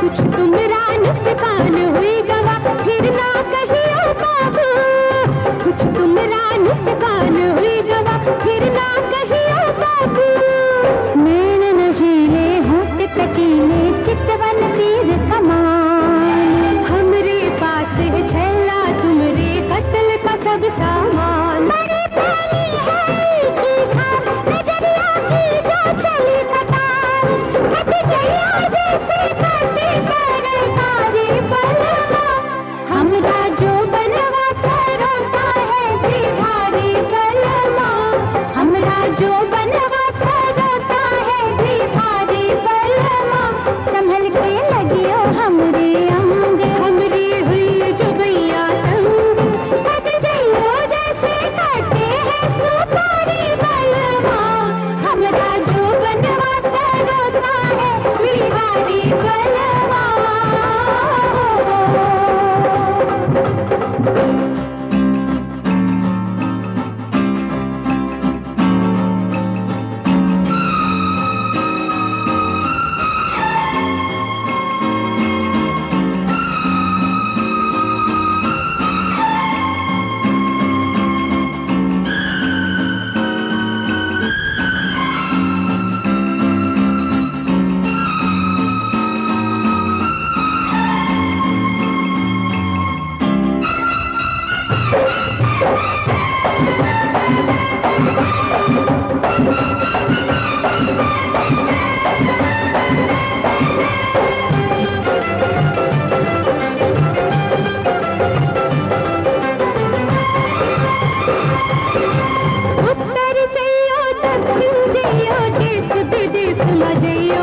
कुछ तुमरा नुस्कान हुई गवा फिर ना कहियो बाबू, कुछ तुमरा नुस्कान हुई गवा फिर ना कहियो बाबू। नैन नशीले होठ कटीले चितवन तीर कमान, हमरे पास है छैला तुमरे कत्ल का सब सामान। बड़ी प्यारी है की धार नजरिया की जो चली कतार, कट जइया जैसे काटे तरकारी पलवा। हमरा जो बनवा सरोता है भी भारी कलमा, हमरा जो बनवा सरोता है भी भारी कलमा। संभल के लगियो हमरे अंग, हमरी हुई जो गैया तंग, कट जइयो जैसे काटे है सुपारी बलवा। हमरा जो बनवा सरोता है भी भारी कलमा। उत्तर जइयो दक्षिण जइयो देश विदेश में जइयो,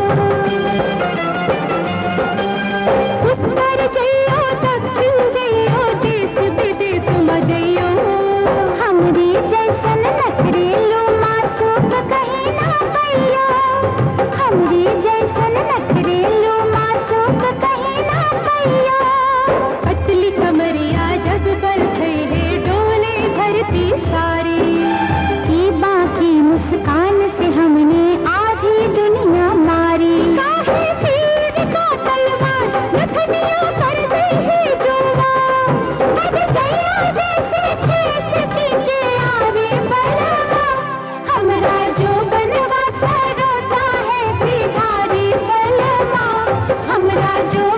उत्तर जइयो दक्षिण जइयो देश विदेश में जइयो। हमरी जैसन नखरेलो मासूम कहीं ना पाइयो, हमरी जैसन नखरेलो मासूम कहीं ना पाइयो। पतली कमरिया जब बरखे है डोले धरती सारी, की बाकी मुस्कान से हमने आधी दुनिया मारी। काहे तीर का तलवार नथनियों कर दे है जोवा, कट जइया जैसे खेत कीचे आरे बलवा। हमरा जो बनवा सरोता है भी भारी बलवा, हमरा जो